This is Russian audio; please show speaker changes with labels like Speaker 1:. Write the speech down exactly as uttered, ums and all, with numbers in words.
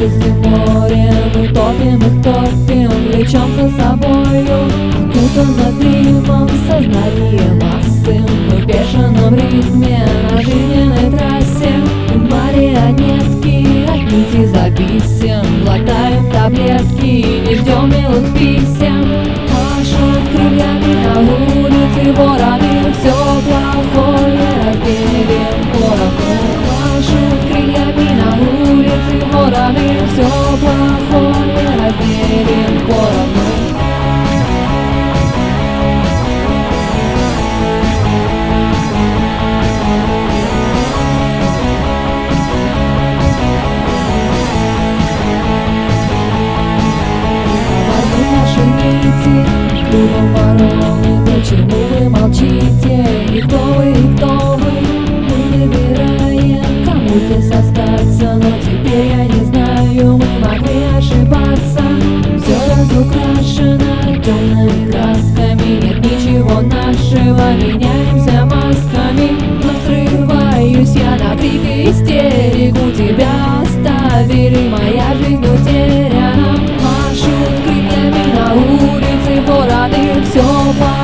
Speaker 1: ужасы морем, мы топим их, топим, влечем за собою. Окутано дымом сознание массы, мы в бешеном ритме на жизненной трассе. Марионетки от нити зависим, глотаем таблетки, не ждем милых писем. Машут крыльями на улице вороны, все плохое разделим порохом. Машут крыльями на улице вороны, все плохое разделим порохом. Кругом вороны, почему вы молчите? И кто вы, и кто вы? Мы выбираем, кому здесь остаться, но теперь я не знаю, мы могли ошибаться. Все разукрашено темными красками, нет ничего нашего, меняемся масками. Но срываюсь я на крик и истерику, тебя оставили, моя жизнь утеряна. Машут крыльями на улице вороны, все